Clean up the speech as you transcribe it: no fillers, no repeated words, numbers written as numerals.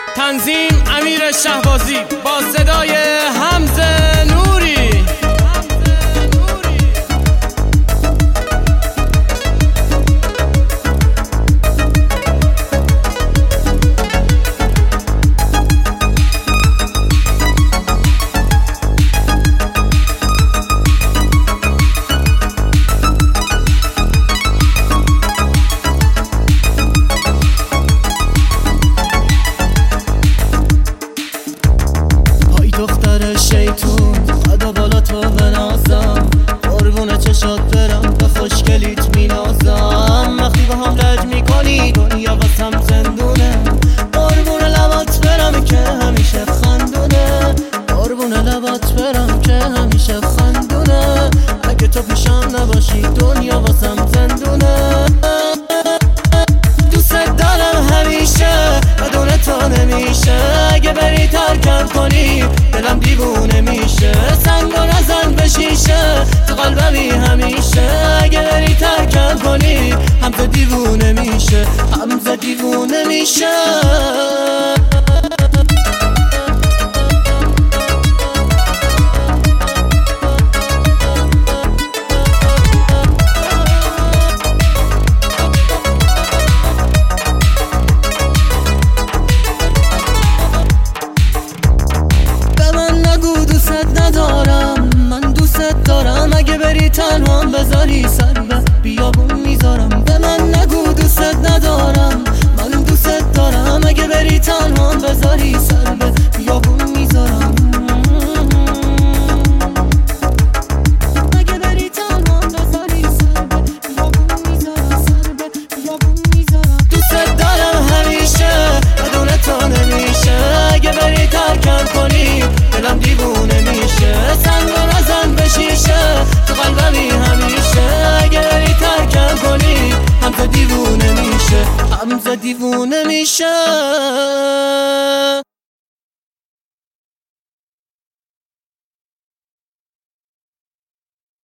تنظیم امیر شهبازی با صدای حمزه نوری. دختر شیطون خدا بالا تو بنازم، قربون چشات برم به خوشگلیت مینازم. وقتی با هم لج میکنی دنیا واسم زندونه، قربون لبات برم که همیشه خندونه، قربون لبات برم که همیشه خندونه. اگه تو پیشم نباشی دنیا واسم زندونه. دوست دارم همیشه بدون تو نمیشه، اگه بری ترکم کنی دلم دیوونه میشه. سنگ و نزن به شیشه تو قلبمی همیشه، اگه بری ترکم کنی حمزه دیوونه میشه، حمزه دیوونه میشه. ندارم من دوست دارم، اگه بری تنهام بذاری سر به بیابون میذارم. به من نگو دوست ندارم، من دوست دارم، اگه بری تنهام بذاری سر به بیابون میذارم. اگه بری تنهام بذاری سر به بیابون میذارم، سر به بیابون میذارم. دوست دارم همیشه بدون تو نمیشه، اگه بری ترکم کنی دلم دیوونه میشه. سنگ و نزن به شیشه تو قلبمی همیشه، اگه بری ترکم کنی حمزه دیوونه میشه، حمزه دیوونه میشه.